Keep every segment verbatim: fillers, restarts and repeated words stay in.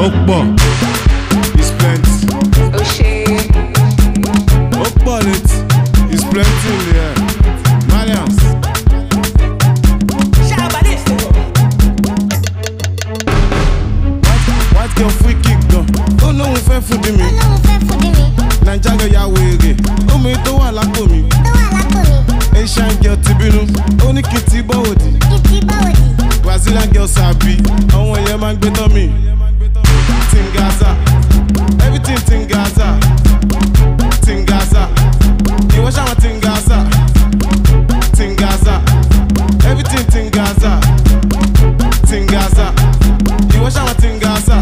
Okpo, it's plenty. Oh shit. Okpo it, it's plenty in the air. Malians. White, white girl free kick gun. Oh no, we fair food me. Naija girl ya wege. Oh me to wa lapo mi. Asian girl tibinu. Oni kiti bawodi. Brazilian girl sabi. Àwọn yẹn máa ń gbé tán mi. Tingaza, everything Tingaza, Tingaza. You watch out Tingaza, Tingaza, everything Tingaza, Tingaza. You watch out Tingaza.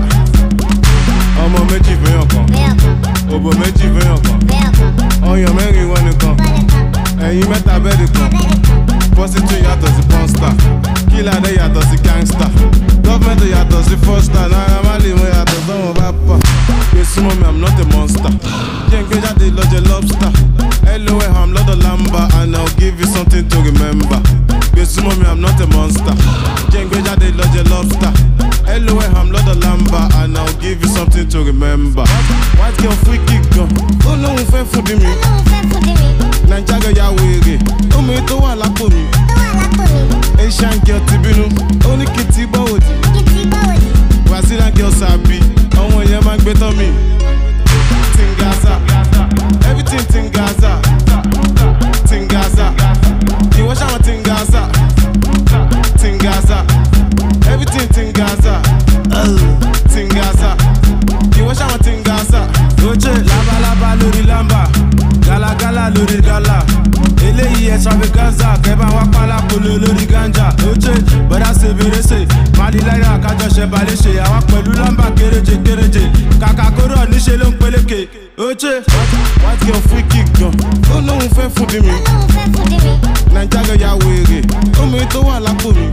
Ọmọ méjì fẹ́yàn kan, òbò méjì fẹ́yàn kan, ọyàn mẹ́rin wọ́n nìkan, ẹ̀yin mẹ́ta bẹ́ẹ̀dì kan. Prostitute yàtọ̀ sí pọ́nstà, killer dẹ̀ yàtọ̀ sí gangster. Gọ́ọ̀mẹ̀ntì yàtọ̀ sí fọ́stà, Naira Marley mo yàtọ̀ sọ́wọ́n bá pa. Gbèsè mọ́ mi, I'm not a monster. Jẹ́ n gbé jáde lọ́jọ́ lobster. L O L I'm lọ́dọ̀ lamba and I'll give you something to remember. Gbèsè mọ́ mi, I'm not a monster. Jẹ́ n gbé jáde lọ́jọ́ lobster. L O L I'm lọ́dọ̀ lamba and I'll give you something to remember. White girl free kick gan, ó lóun fẹ́ fún di mi. Naija girl ya wèrè, ó mi tó wà lápò mi. Asian girl tibinu, ó ní kìtì bọ́wọ̀dì. Brazilian girl sabi, àwọn yẹn máa ń gbé tán mi. Tingaza, everything Tingaza, Tingaza. You watch out Tingaza, Tingaza, everything Tingaza, Tingaza. You watch out Tingaza. Oje labalaba lórí lamba, galagala lórí gala. Eléyìí extravaganza, kẹ́bà wá pálá polo lórí ganja. Oje bọ́dá ṣe bèrèsè, Mali láyà kájọ ṣe balẹ̀ ṣe. Àwa pẹ̀lú lamba kéréje kéréje, kàkà kóró níṣẹ́ ló ń peléke. Oje white girl free kick gan, ó lóun fẹ́ fún di mi. Naija girl ya wèrè, ó mi tó wà lápò mi.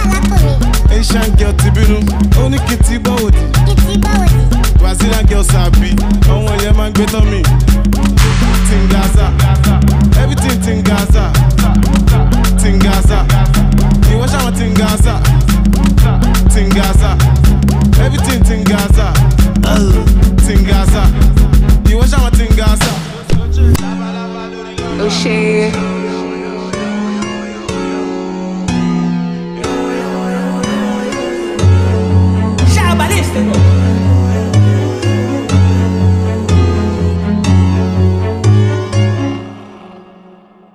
Asian girl tibinu, ó ní kìtì bọ́wọ̀dì. Brazilian girl sabi, àwọn yẹn máa ń gbé tán mi. Tingaza, everything Tingaza.